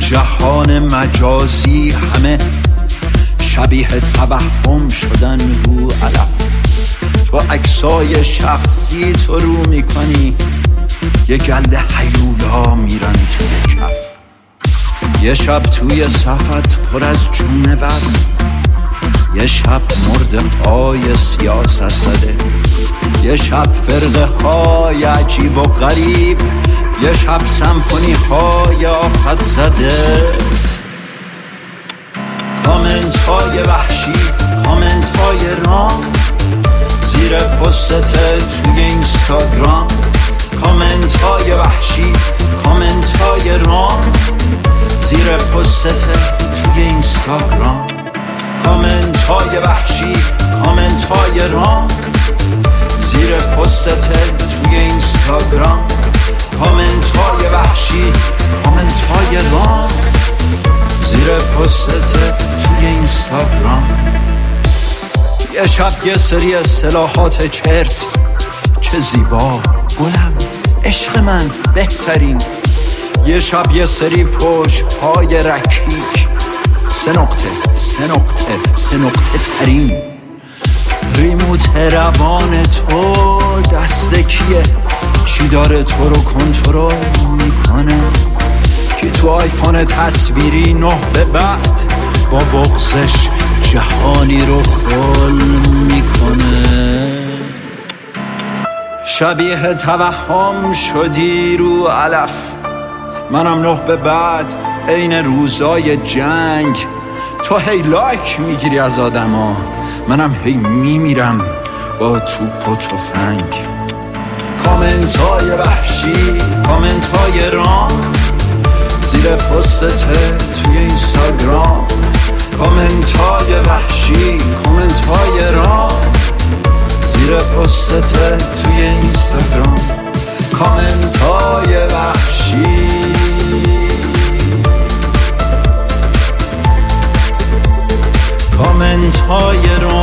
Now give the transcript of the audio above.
جهان مجازی همه شبیه توهم شدن رو علف. تو عکسای شخصی تو رو میکنی، یه گله هیولا میرن توی کف. یه شب توی صفت پر از جونه ور، یه شب مرده های سیاست زده، یه شب فرقه های عجیب و غریب، یه شب سمفونی های آفت زده. کامنت های وحشی، کامنت های رام زیر پستت توی اینستاگرام. کامنت های وحشی، کامنت های رام زیر پستت توی اینستاگرام. کامنت های وحشی، کامنت های رام زیر پستت توی اینستاگرام. کامنت های وحشی، کامنت های رام زیر پستت توی اینستاگرام. یه شب یه سری اصطلاحات چرت، چه زیبا گلم عشق من بهترین. یه شب یه سری فوش های رکیک، 3 نقطه ترین. ریموت روان تو دست کیه؟ چی داره تو رو کنترل میکنه؟ کی تو آیفون تصویری 9 به بعد با بغضش جهانی رو خل میکنه؟ شبیه توهم شدی رو علف، منم 9 به بعد عین روزای جنگ. تو هی لایک میگیری از آدما، منم هی میمیرم با توپ و تفنگ. کامنت های وحشی، کامنت های رام زیر پستت توی اینستاگرام. کامنت های وحشی، کامنت های رام زیر پستت توی اینستاگرام. کامنت های وحشی، کامنت های رام